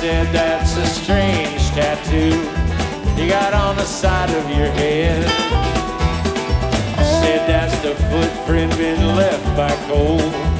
said, that's a strange tattoo you got on the side of your head. I said, that's the footprint been left by cold.